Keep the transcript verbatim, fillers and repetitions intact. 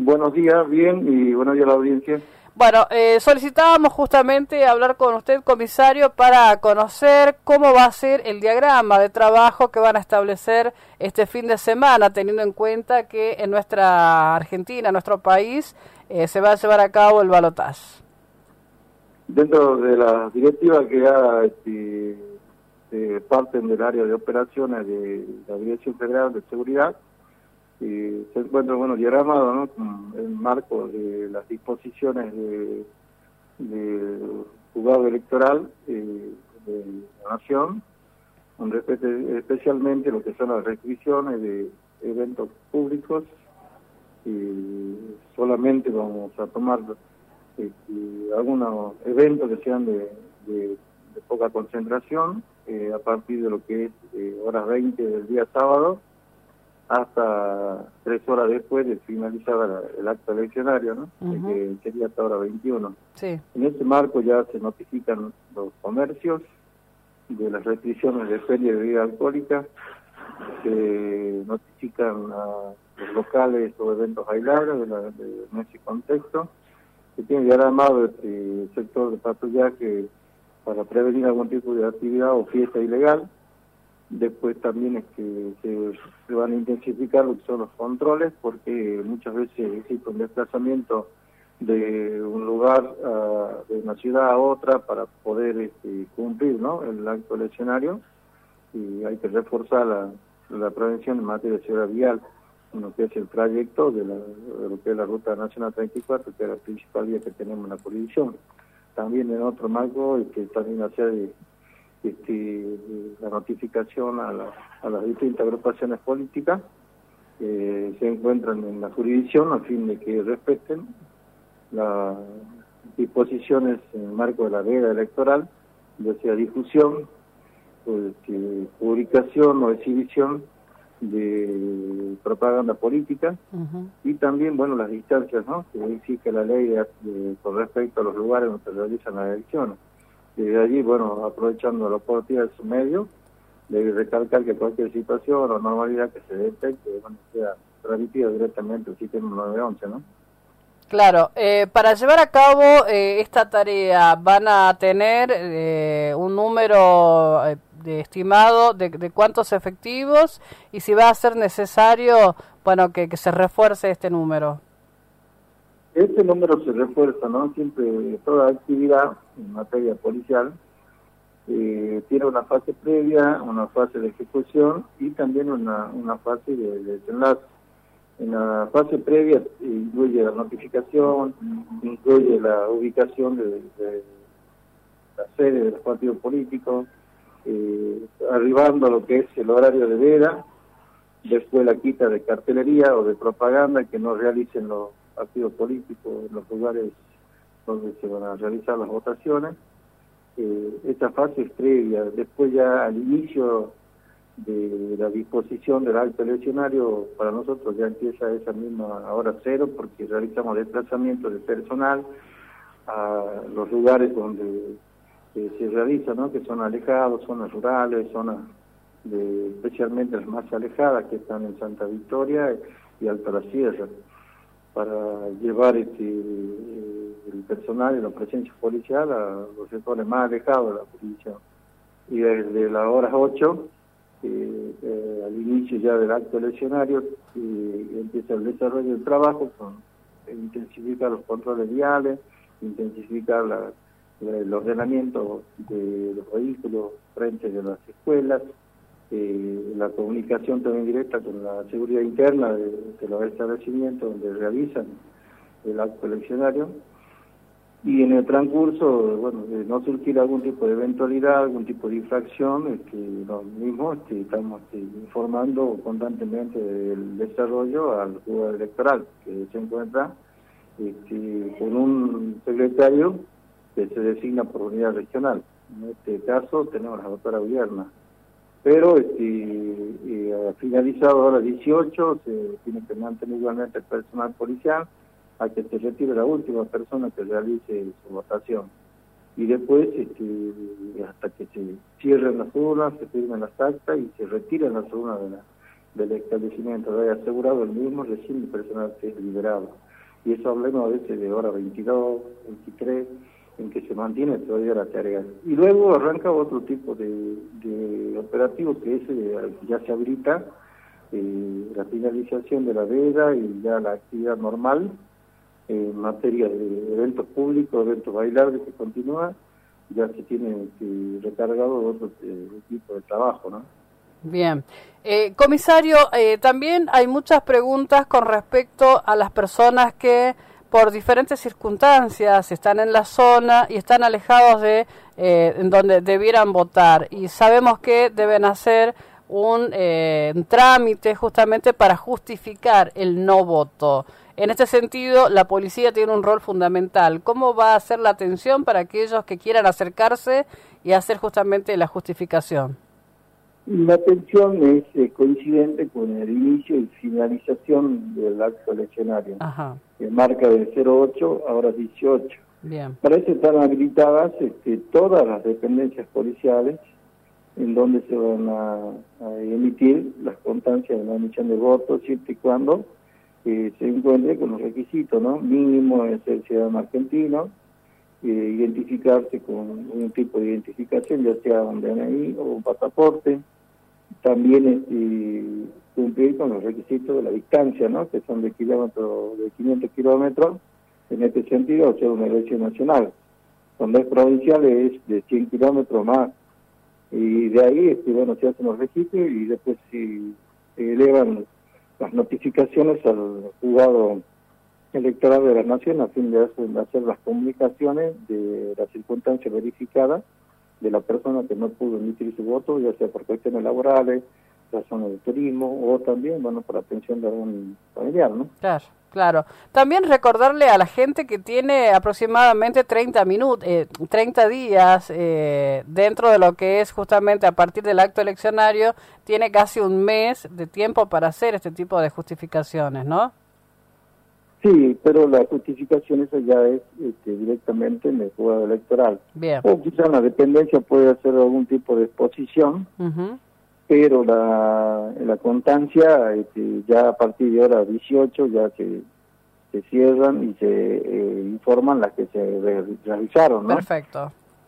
Buenos días, bien, y buenos días a la audiencia. Bueno, eh, solicitábamos justamente hablar con usted, comisario, para conocer cómo va a ser el diagrama de trabajo que van a establecer este fin de semana, teniendo en cuenta que en nuestra Argentina, en nuestro país, eh, se va a llevar a cabo el balotaje. Dentro de las directivas que ya este, eh, parten del área de operaciones de la Dirección Federal de Seguridad, y se encuentra, bueno, diagramado, ¿no?, con el marco de las disposiciones de, de juzgado electoral eh, de la Nación, donde especialmente lo que son las restricciones de eventos públicos, y solamente vamos a tomar este, algunos eventos que sean de, de, de poca concentración, eh, a partir de lo que es eh, horas veinte del día sábado, hasta tres horas después de finalizar el acto eleccionario, ¿no? Uh-huh. Que sería hasta hora veintiuno. Sí. En este marco ya se notifican los comercios de las restricciones de feria de bebida alcohólica, se notifican a los locales o eventos aislados de, la, de en ese contexto. Se tiene ya armado este sector de patrullaje para prevenir algún tipo de actividad o fiesta ilegal. Después también es que se, se van a intensificar lo que son los controles, porque muchas veces existe un desplazamiento de un lugar, uh, de una ciudad a otra para poder este, cumplir, ¿no?, el acto eleccionario, y hay que reforzar la, la prevención en materia de seguridad vial, en lo que es el trayecto de, la, de lo que es la Ruta Nacional treinta y cuatro, que es la principal vía que tenemos en la jurisdicción. También en otro marco, que también hace Este, la notificación a, la, a las distintas agrupaciones políticas que eh, se encuentran en la jurisdicción a fin de que respeten las disposiciones en el marco de la veda electoral, ya sea difusión, pues, que, publicación o exhibición de propaganda política. Uh-huh. Y también, bueno, las distancias, ¿no?, que exige la ley de, de, con respecto a los lugares donde se realizan las elecciones. Desde allí, bueno, aprovechando la oportunidad de su medio, de recalcar que cualquier situación o normalidad que se detecte, bueno, sea transmitida directamente al sistema nueve once, ¿no? Claro, eh, para llevar a cabo eh, esta tarea, ¿van a tener eh, un número eh, de estimado de, de cuántos efectivos? Y si va a ser necesario, bueno, que, que se refuerce este número. Este número se refuerza, ¿no? Siempre, toda actividad en materia policial eh, tiene una fase previa, una fase de ejecución y también una, una fase de, de desenlace. En la fase previa eh, incluye la notificación, incluye la ubicación de, de la sede de los partidos políticos, eh, arribando a lo que es el horario de veda, después la quita de cartelería o de propaganda que no realicen los partidos políticos en los lugares donde se van a realizar las votaciones. Eh, esta fase es previa. Después, ya al inicio de la disposición del acto eleccionario, para nosotros ya empieza esa misma hora cero, porque realizamos desplazamiento de personal a los lugares donde eh, se realiza, ¿no?, que son alejados, zonas rurales, zonas de, especialmente las más alejadas, que están en Santa Victoria y Alto la Sierra, para llevar este, el personal y la presencia policial a los sectores más alejados de la jurisdicción. Y desde las horas ocho, eh, eh, al inicio ya del acto eleccionario, eh, empieza el desarrollo del trabajo, con intensificar los controles viales, intensificar la, la, el ordenamiento de los vehículos frente de las escuelas, Eh, la comunicación también directa con la seguridad interna de, de los establecimientos donde realizan el acto eleccionario, y en el transcurso, bueno, de no surgir algún tipo de eventualidad, algún tipo de infracción, este, los mismos este, estamos este, informando constantemente del desarrollo al juzgado electoral, que se encuentra este, con un secretario que se designa por unidad regional. En este caso tenemos la doctora Vierna. Pero este, eh, finalizado ahora dieciocho, se tiene que mantener igualmente el personal policial a que se retire la última persona que realice su votación. Y después, este, hasta que se cierren las urnas, se firmen las actas y se retiren las urnas de la, del establecimiento, de haber asegurado el mismo recién el personal que es liberado. y eso hablemos a veces de hora veintidós, veintitrés, en que se mantiene todavía la tarea. Y luego arranca otro tipo de, de operativo, que es eh, ya se habilita eh, la finalización de la veda y ya la actividad normal eh, en materia de eventos públicos, eventos bailables que continúa, ya se tiene eh, recargado otro eh, tipo de trabajo, ¿no? Bien. Eh, comisario, eh, también hay muchas preguntas con respecto a las personas que por diferentes circunstancias están en la zona y están alejados de eh, en donde debieran votar, y sabemos que deben hacer un, eh, un trámite justamente para justificar el no voto. En este sentido, la policía tiene un rol fundamental. ¿Cómo va a ser la atención para aquellos que quieran acercarse y hacer justamente la justificación? La atención es eh, coincidente con el inicio y finalización del acto eleccionario. Ajá. Que marca de cero ocho a horas dieciocho. Bien. Para eso están habilitadas este, todas las dependencias policiales en donde se van a, a emitir las constancias de la emisión de votos, siempre y cuando eh, se encuentre con los requisitos, ¿no? Mínimo es ser ciudadano argentino, eh, identificarse con un tipo de identificación, ya sea un D N I o un pasaporte. También este, cumplir con los requisitos de la distancia, ¿no? Que son de kilómetros, de quinientos kilómetros, en este sentido, o sea, una elección nacional. Cuando es provincial es de cien kilómetros más. Y de ahí, este, bueno, se hacen los registros y después si se elevan las notificaciones al juzgado electoral de la Nación a fin de hacer, de hacer las comunicaciones de las circunstancias verificadas de la persona que no pudo emitir su voto, ya sea por cuestiones laborales, razones de turismo, o también, bueno, por atención de algún familiar, ¿no? Claro, claro. También recordarle a la gente que tiene aproximadamente treinta minutos, eh, treinta días eh, dentro de lo que es justamente a partir del acto eleccionario, tiene casi un mes de tiempo para hacer este tipo de justificaciones, ¿no? Sí, pero la justificación esa ya es este, directamente en el juzgado electoral. Bien. O quizá la dependencia puede hacer algún tipo de exposición, uh-huh. pero la, la constancia este, ya a partir de hora dieciocho ya se, se cierran y se eh, informan las que se re- realizaron, ¿no? Perfecto.